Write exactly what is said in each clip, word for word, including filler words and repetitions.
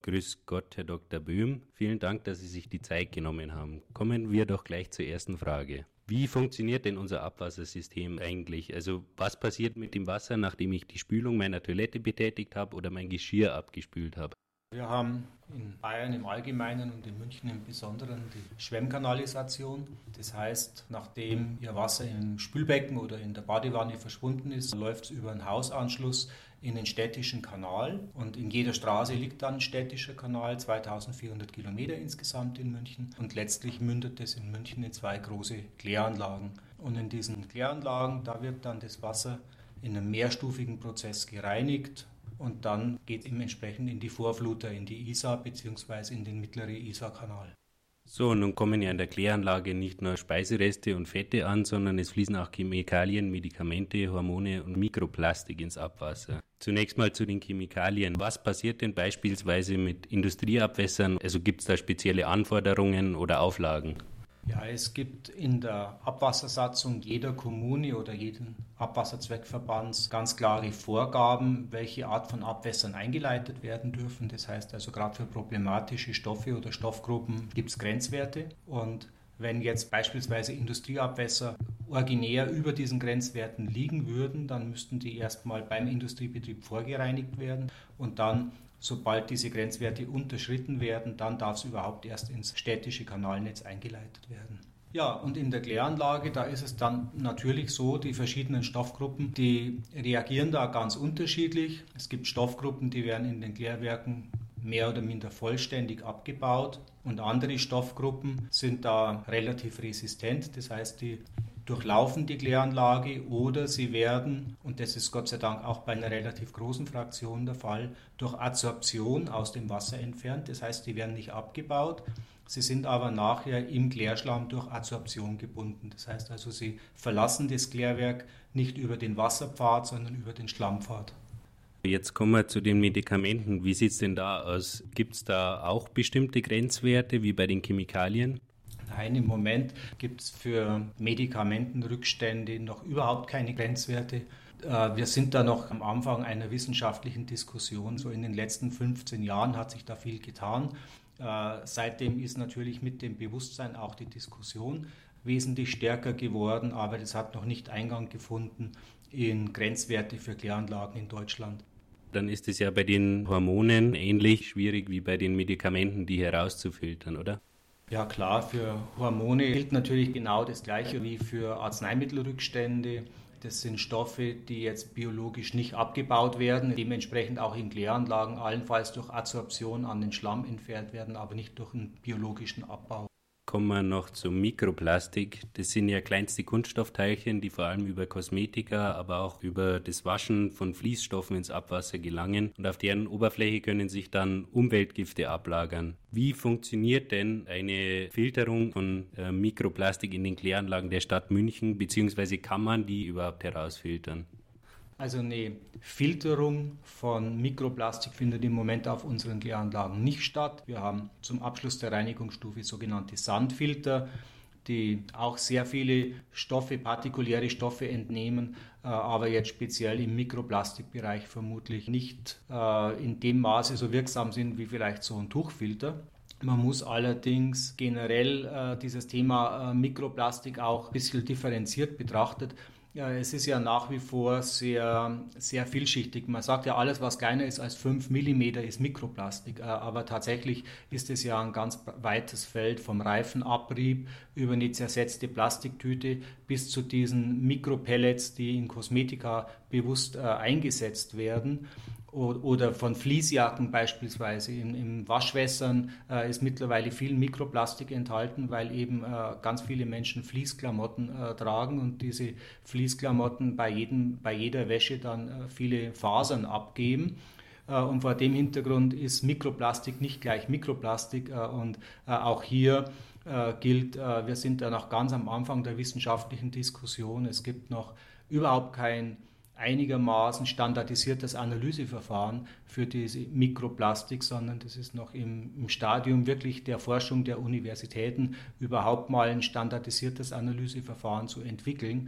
Grüß Gott, Herr Doktor Böhm. Vielen Dank, dass Sie sich die Zeit genommen haben. Kommen wir doch gleich zur ersten Frage. Wie funktioniert denn unser Abwassersystem eigentlich? Also was passiert mit dem Wasser, nachdem ich die Spülung meiner Toilette betätigt habe oder mein Geschirr abgespült habe? Wir haben in Bayern im Allgemeinen und in München im Besonderen die Schwemmkanalisation. Das heißt, nachdem Ihr Wasser im Spülbecken oder in der Badewanne verschwunden ist, läuft es über einen Hausanschluss in den städtischen Kanal. Und in jeder Straße liegt dann ein städtischer Kanal, zweitausendvierhundert Kilometer insgesamt in München. Und letztlich mündet es in München in zwei große Kläranlagen. Und in diesen Kläranlagen, da wird dann das Wasser in einem mehrstufigen Prozess gereinigt. Und dann geht es entsprechend in die Vorfluter, in die Isar bzw. in den mittleren Isarkanal. So, nun kommen ja in der Kläranlage nicht nur Speisereste und Fette an, sondern es fließen auch Chemikalien, Medikamente, Hormone und Mikroplastik ins Abwasser. Zunächst mal zu den Chemikalien. Was passiert denn beispielsweise mit Industrieabwässern? Also gibt es da spezielle Anforderungen oder Auflagen? Ja, es gibt in der Abwassersatzung jeder Kommune oder jeden Abwasserzweckverbands ganz klare Vorgaben, welche Art von Abwässern eingeleitet werden dürfen. Das heißt also, gerade für problematische Stoffe oder Stoffgruppen gibt es Grenzwerte. Und wenn jetzt beispielsweise Industrieabwässer originär über diesen Grenzwerten liegen würden, dann müssten die erstmal beim Industriebetrieb vorgereinigt werden und dann, sobald diese Grenzwerte unterschritten werden, dann darf es überhaupt erst ins städtische Kanalnetz eingeleitet werden. Ja, und in der Kläranlage, da ist es dann natürlich so, die verschiedenen Stoffgruppen, die reagieren da ganz unterschiedlich. Es gibt Stoffgruppen, die werden in den Klärwerken mehr oder minder vollständig abgebaut und andere Stoffgruppen sind da relativ resistent, das heißt, die durchlaufen die Kläranlage oder sie werden, und das ist Gott sei Dank auch bei einer relativ großen Fraktion der Fall, durch Adsorption aus dem Wasser entfernt, das heißt, die werden nicht abgebaut, sie sind aber nachher im Klärschlamm durch Adsorption gebunden, das heißt also, sie verlassen das Klärwerk nicht über den Wasserpfad, sondern über den Schlammpfad. Jetzt kommen wir zu den Medikamenten. Wie sieht es denn da aus? Gibt es da auch bestimmte Grenzwerte wie bei den Chemikalien? Nein, im Moment gibt es für Medikamentenrückstände noch überhaupt keine Grenzwerte. Wir sind da noch am Anfang einer wissenschaftlichen Diskussion. So in den letzten fünfzehn Jahren hat sich da viel getan. Seitdem ist natürlich mit dem Bewusstsein auch die Diskussion wesentlich stärker geworden, aber das hat noch nicht Eingang gefunden in Grenzwerte für Kläranlagen in Deutschland. Dann ist es ja bei den Hormonen ähnlich schwierig wie bei den Medikamenten, die herauszufiltern, oder? Ja klar, für Hormone gilt natürlich genau das Gleiche wie für Arzneimittelrückstände. Das sind Stoffe, die jetzt biologisch nicht abgebaut werden, dementsprechend auch in Kläranlagen allenfalls durch Adsorption an den Schlamm entfernt werden, aber nicht durch einen biologischen Abbau. Kommen wir noch zum Mikroplastik. Das sind ja kleinste Kunststoffteilchen, die vor allem über Kosmetika, aber auch über das Waschen von Fließstoffen ins Abwasser gelangen und auf deren Oberfläche können sich dann Umweltgifte ablagern. Wie funktioniert denn eine Filterung von äh, Mikroplastik in den Kläranlagen der Stadt München, beziehungsweise kann man die überhaupt herausfiltern? Also eine Filterung von Mikroplastik findet im Moment auf unseren Kläranlagen nicht statt. Wir haben zum Abschluss der Reinigungsstufe sogenannte Sandfilter, die auch sehr viele Stoffe, partikuläre Stoffe entnehmen, aber jetzt speziell im Mikroplastikbereich vermutlich nicht in dem Maße so wirksam sind wie vielleicht so ein Tuchfilter. Man muss allerdings generell äh, dieses Thema äh, Mikroplastik auch ein bisschen differenziert betrachtet. Ja, es ist ja nach wie vor sehr, sehr vielschichtig. Man sagt ja, alles, was kleiner ist als fünf Millimeter, ist Mikroplastik. Äh, aber tatsächlich ist es ja ein ganz weites Feld vom Reifenabrieb über eine zersetzte Plastiktüte bis zu diesen Mikropellets, die in Kosmetika bewusst äh, eingesetzt werden. Oder von Fließjacken beispielsweise. In, in Waschwässern äh, ist mittlerweile viel Mikroplastik enthalten, weil eben äh, ganz viele Menschen Fließklamotten äh, tragen und diese Fließklamotten bei, jedem, bei jeder Wäsche dann äh, viele Fasern abgeben. Äh, und vor dem Hintergrund ist Mikroplastik nicht gleich Mikroplastik. Äh, und äh, auch hier äh, gilt, äh, wir sind da noch ganz am Anfang der wissenschaftlichen Diskussion. Es gibt noch überhaupt kein einigermaßen standardisiertes Analyseverfahren für diese Mikroplastik, sondern das ist noch im, im Stadium wirklich der Forschung der Universitäten, überhaupt mal ein standardisiertes Analyseverfahren zu entwickeln.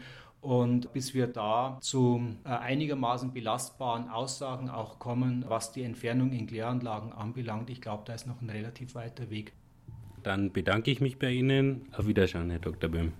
Und bis wir da zu äh, einigermaßen belastbaren Aussagen auch kommen, was die Entfernung in Kläranlagen anbelangt, ich glaube, da ist noch ein relativ weiter Weg. Dann bedanke ich mich bei Ihnen. Auf Wiedersehen, Herr Doktor Böhm.